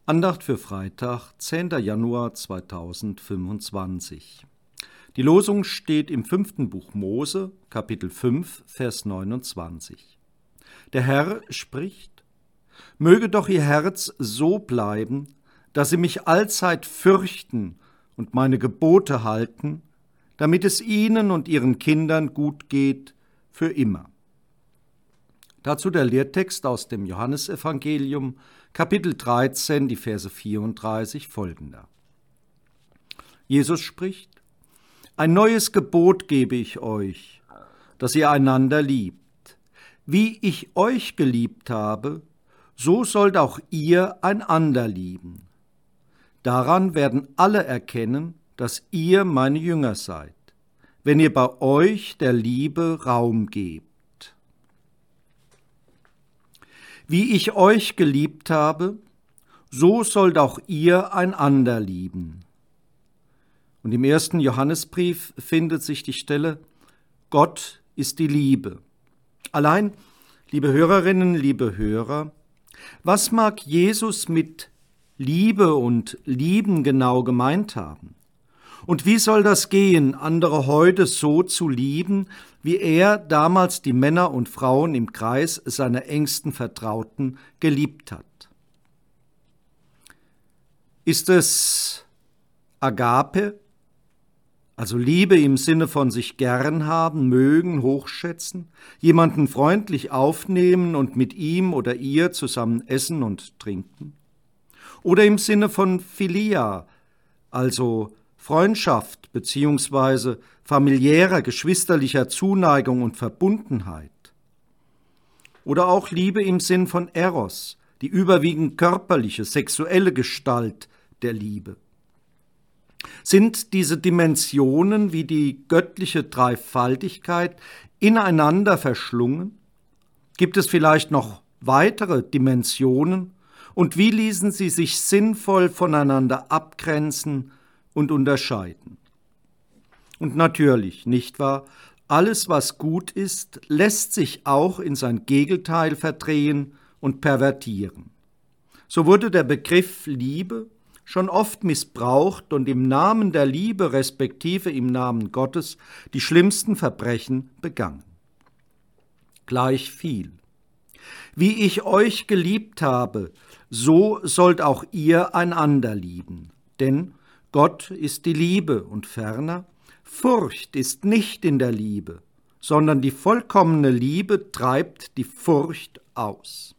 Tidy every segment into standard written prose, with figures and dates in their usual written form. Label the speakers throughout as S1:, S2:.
S1: Andacht für Freitag, 10. Januar 2025. Die Losung steht im 5. Buch Mose, Kapitel 5, Vers 29. Der Herr spricht: Möge doch ihr Herz so bleiben, dass sie mich allzeit fürchten und meine Gebote halten, damit es ihnen und ihren Kindern gut geht für immer. Dazu der Lehrtext aus dem Johannesevangelium, Kapitel 13, die Verse 34 folgender. Jesus spricht: Ein neues Gebot gebe ich euch, dass ihr einander liebt. Wie ich euch geliebt habe, so sollt auch ihr einander lieben. Daran werden alle erkennen, dass ihr meine Jünger seid, wenn ihr bei euch der Liebe Raum gebt. Wie ich euch geliebt habe, so sollt auch ihr einander lieben. Und im 1. Johannesbrief findet sich die Stelle: Gott ist die Liebe. Allein, liebe Hörerinnen, liebe Hörer, was mag Jesus mit Liebe und Lieben genau gemeint haben? Und wie soll das gehen, andere heute so zu lieben, wie er damals die Männer und Frauen im Kreis seiner engsten Vertrauten geliebt hat? Ist es Agape, also Liebe im Sinne von sich gern haben, mögen, hochschätzen, jemanden freundlich aufnehmen und mit ihm oder ihr zusammen essen und trinken? Oder im Sinne von Philia, also Freundschaft bzw. familiärer, geschwisterlicher Zuneigung und Verbundenheit? Oder auch Liebe im Sinn von Eros, die überwiegend körperliche, sexuelle Gestalt der Liebe? Sind diese Dimensionen wie die göttliche Dreifaltigkeit ineinander verschlungen? Gibt es vielleicht noch weitere Dimensionen? Und wie ließen sie sich sinnvoll voneinander abgrenzen und unterscheiden? Und natürlich, nicht wahr, alles, was gut ist, lässt sich auch in sein Gegenteil verdrehen und pervertieren. So wurde der Begriff Liebe schon oft missbraucht und im Namen der Liebe respektive im Namen Gottes die schlimmsten Verbrechen begangen. Gleich viel. Wie ich euch geliebt habe, so sollt auch ihr einander lieben. Denn Gott ist die Liebe und ferner, Furcht ist nicht in der Liebe, sondern die vollkommene Liebe treibt die Furcht aus.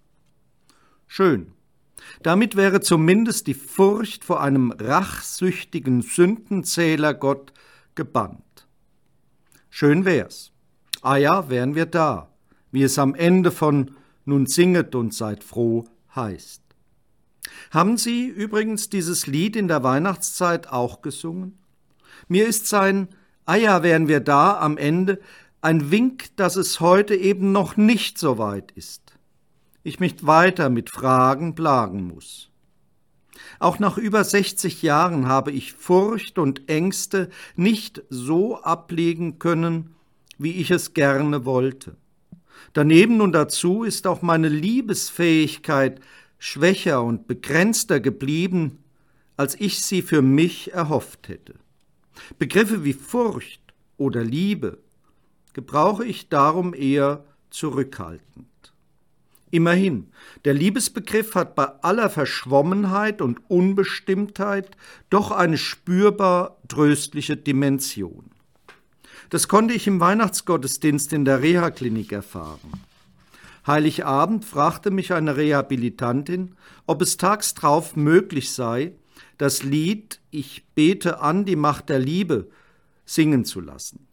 S1: Schön. Damit wäre zumindest die Furcht vor einem rachsüchtigen Sündenzählergott gebannt. Schön wär's. Ah ja, wären wir da, wie es am Ende von »Nun singet und seid froh« heißt. Haben Sie übrigens dieses Lied in der Weihnachtszeit auch gesungen? Mir ist sein »Ah ja, wären wir da« am Ende ein Wink, dass es heute eben noch nicht so weit ist. Ich mich weiter mit Fragen plagen muss. Auch nach über 60 Jahren habe ich Furcht und Ängste nicht so ablegen können, wie ich es gerne wollte. Daneben und dazu ist auch meine Liebesfähigkeit schwächer und begrenzter geblieben, als ich sie für mich erhofft hätte. Begriffe wie Furcht oder Liebe gebrauche ich darum eher zurückhaltend. Immerhin, der Liebesbegriff hat bei aller Verschwommenheit und Unbestimmtheit doch eine spürbar tröstliche Dimension. Das konnte ich im Weihnachtsgottesdienst in der Reha-Klinik erfahren. Heiligabend fragte mich eine Rehabilitantin, ob es tags drauf möglich sei, das Lied »Ich bete an die Macht der Liebe« singen zu lassen.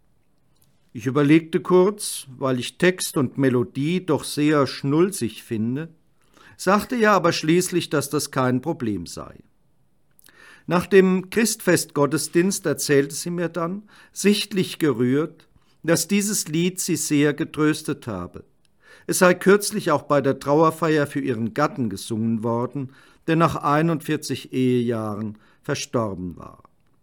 S1: Ich überlegte kurz, weil ich Text und Melodie doch sehr schnulzig finde, sagte ja aber schließlich, dass das kein Problem sei. Nach dem Christfestgottesdienst erzählte sie mir dann, sichtlich gerührt, dass dieses Lied sie sehr getröstet habe. Es sei kürzlich auch bei der Trauerfeier für ihren Gatten gesungen worden, der nach 41 Ehejahren verstorben war.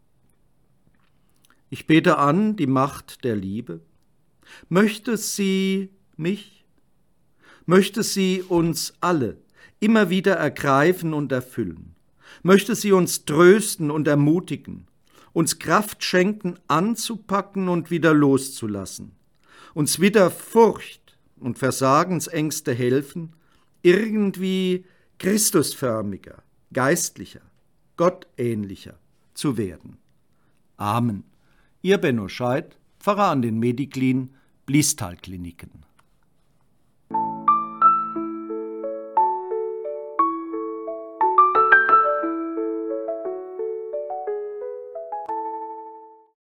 S1: Ich bete an die Macht der Liebe. Möchte sie mich? Möchte sie uns alle immer wieder ergreifen und erfüllen. Möchte sie uns trösten und ermutigen, uns Kraft schenken, anzupacken und wieder loszulassen, uns wieder Furcht und Versagensängste helfen, irgendwie Christusförmiger, geistlicher, gottähnlicher zu werden. Amen. Ihr Benno Scheidt, Pfarrer an den Mediklin, Bliestal-Kliniken.